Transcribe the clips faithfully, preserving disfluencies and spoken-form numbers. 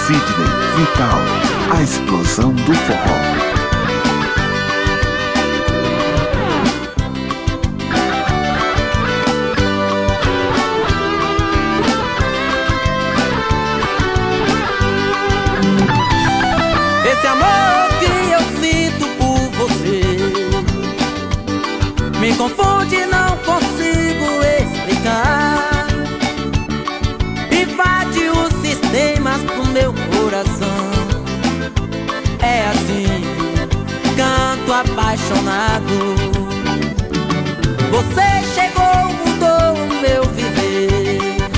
Sidney Vital, a explosão do forró. Esse amor que eu sinto por você me confunde, não consigo explicar. Invade os sistemas do meu coração. É assim, canto apaixonado. Você chegou, mudou o meu viver.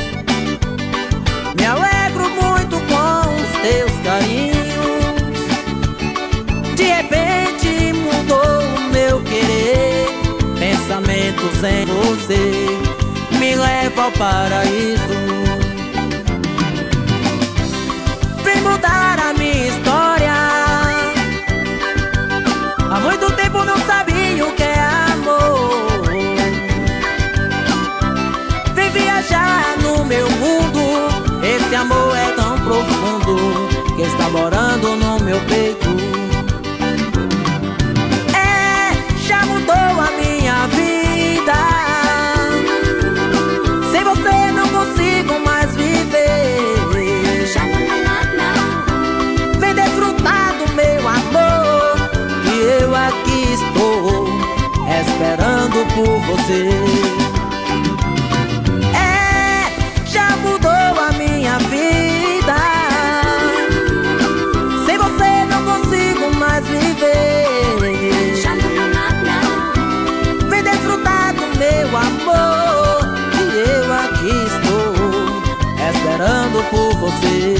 Me alegro muito com os teus carinhos. De repente mudou o meu querer. Pensamentos em você me levam ao paraíso. Vem mudar a minha história. Há muito tempo não sabia o que é amor. Vem viajar no meu mundo. Esse amor é tão profundo que está morando no meu peito. Esperando por você. É, já mudou a minha vida. Sem você não consigo mais viver. Vem desfrutar do meu amor, que eu aqui estou esperando por você.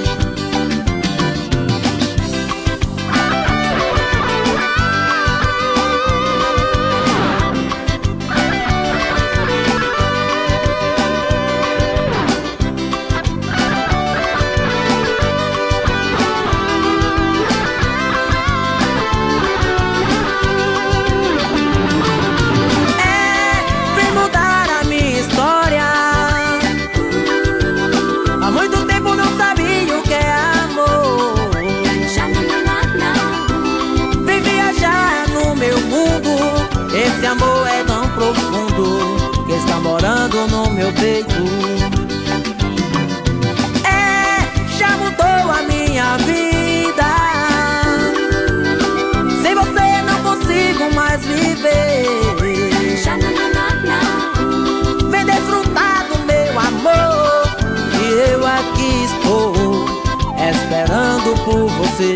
Esse amor é tão profundo que está morando no meu peito. É, já mudou a minha vida. Sem você não consigo mais viver. Vem desfrutar do meu amor, que eu aqui estou esperando por você.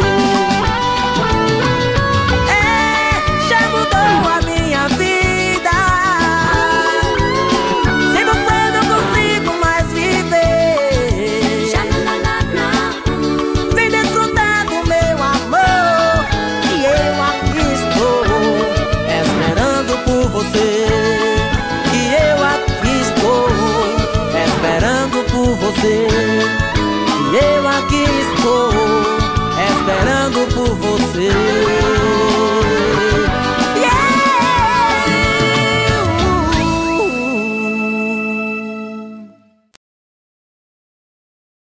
Você, e eu aqui estou esperando por você.